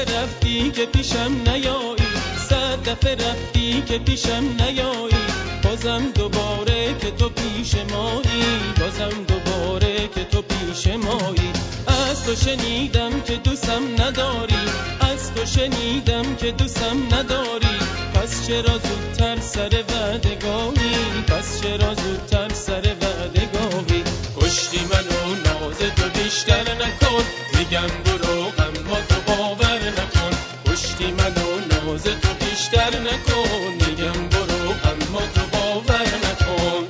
دفعه رفتی که پیشم نیایی، 100 دفعه رفتی که پیشم نیایی، بازم دوباره که تو پیش مایی، بازم دوباره که تو پیش مایی. از تو شنیدم که دوستم نداری، از تو شنیدم که دوستم نداری، پس چرا زودتر سر وعده گاهی، پس چرا زودتر سر وعده گاهی. کشتی منو ناز تو بیشتر نکن، میگم برو اما تو باور نکن. کشتی منو ناز تو بیشتر نکن، میگم برو اما تو باور نکن.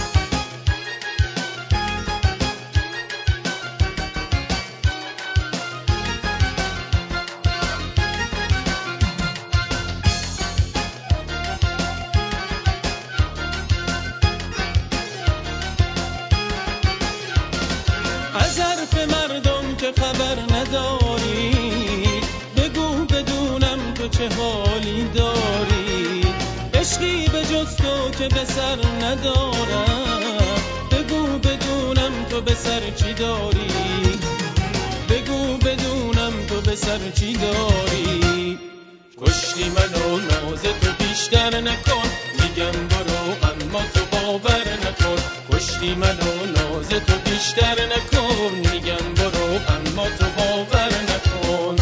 از حرف مردم که خبر نداری، بگو بدونم تو چه حالی داری. عشقی به جز تو که به سر ندارم، بگو بدونم تو به سر چی داری، بگو بدونم تو به سر چی داری. کشتی منو ناز تو بیشتر نکن، میگم برو اما تو باور نکن. کشتی منو ناز تو بیشتر نکن، میگم برو اما تو باور نکن.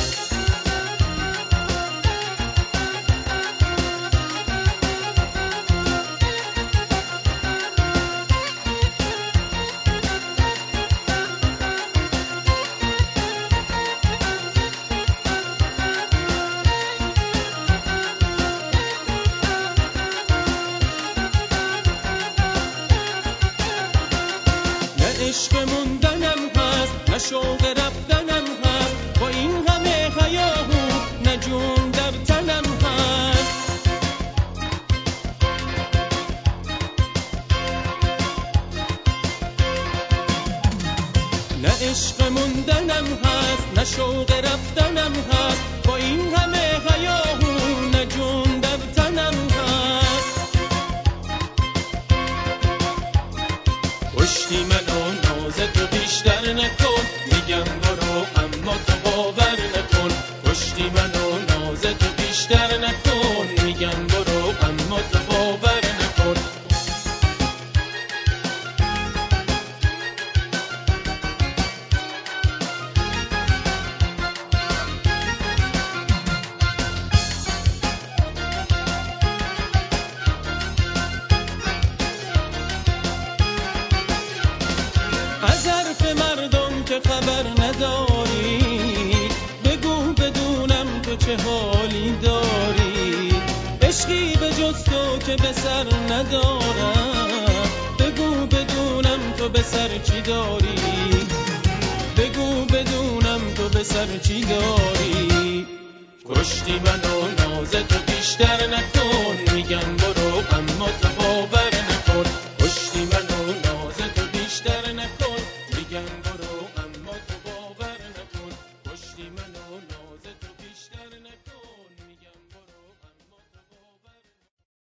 عشق موندنم هست، نه شوق رفتنم هست، با این همه هیاهو نه جون در تنم هست. نه عشق موندنم هست، نه شوق رفتنم هست، با این همه هیاهو نه جون در تنم هست. کشتی منو ناز تو بیشتر نکن، میگم برو اما تو باور نکن. کشتی منو ناز تو بیشتر نکن، میگم برو اما تو باور نکن. از حرف مردم که خبر نداری، بگو بدونم تو چه حالی داری. عشقی به جز تو که به سر ندارم، بگو بدونم تو به سر چی داری، بگو بدونم تو به سر چی داری. کشتی منو ناز تو بیشتر نکن، میگم برو اما تو باور نکن. کشتی منو ناز تو بیشتر نکن.